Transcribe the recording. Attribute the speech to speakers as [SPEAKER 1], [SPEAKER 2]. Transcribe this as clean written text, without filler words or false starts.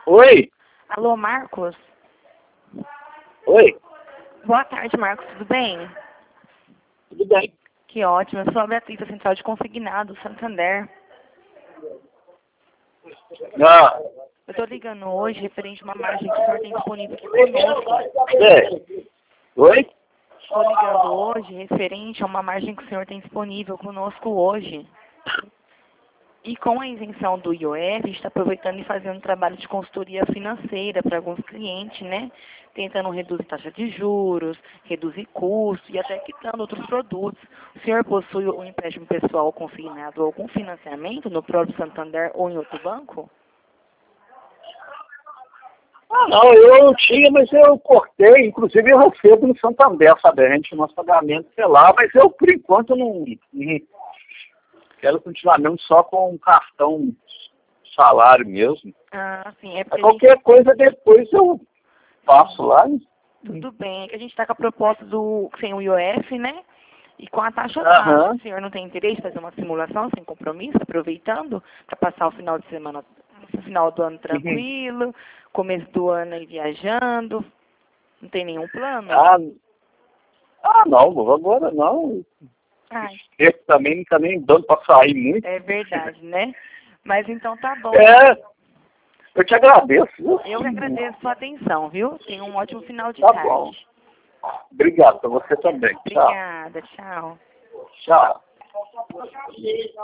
[SPEAKER 1] Oi?
[SPEAKER 2] Alô, Marcos?
[SPEAKER 1] Oi?
[SPEAKER 2] Boa tarde, Marcos. Tudo bem?
[SPEAKER 1] Tudo bem?
[SPEAKER 2] Que ótimo. Eu sou a Beatriz, da Central de Consignado, Santander.
[SPEAKER 1] Ah,
[SPEAKER 2] Eu estou ligando hoje referente a uma margem que o senhor tem disponível aqui conosco.
[SPEAKER 1] Oi?
[SPEAKER 2] Estou ligando hoje referente a uma margem que o senhor tem disponível conosco hoje. E com a isenção do IOF, a gente está aproveitando e fazendo um trabalho de consultoria financeira para alguns clientes, né? Tentando reduzir taxa de juros, reduzir custos e até quitando outros produtos. O senhor possui um empréstimo pessoal consignado ou algum financiamento no próprio Santander ou em outro banco?
[SPEAKER 1] Ah, não, eu tinha, mas eu cortei. Inclusive, eu recebo no Santander, sabe? A gente, nosso pagamento, sei lá, mas eu, por enquanto, não quero continuar mesmo só com um cartão salário mesmo.
[SPEAKER 2] Ah, sim. É
[SPEAKER 1] Mas
[SPEAKER 2] porque
[SPEAKER 1] qualquer coisa depois eu faço lá.
[SPEAKER 2] tudo bem. É que a gente está com a proposta do sem o IOF, né? E com a taxa baixa.
[SPEAKER 1] Aham.
[SPEAKER 2] O senhor não tem interesse em fazer uma simulação sem compromisso, aproveitando para passar o final de semana, o final do ano
[SPEAKER 1] Uhum.
[SPEAKER 2] tranquilo, começo do ano aí viajando? Não tem nenhum plano?
[SPEAKER 1] Ah, não, agora não.
[SPEAKER 2] Ai,
[SPEAKER 1] Esse também não tá nem dando para sair muito.
[SPEAKER 2] é verdade, né? Mas então tá bom.
[SPEAKER 1] É, eu te agradeço, viu?
[SPEAKER 2] Eu que agradeço a sua atenção, viu? Tenha um ótimo final de
[SPEAKER 1] Tá bom.
[SPEAKER 2] tarde.
[SPEAKER 1] Obrigado, para você também. Tchau.
[SPEAKER 2] Obrigada, tchau.
[SPEAKER 1] Tchau.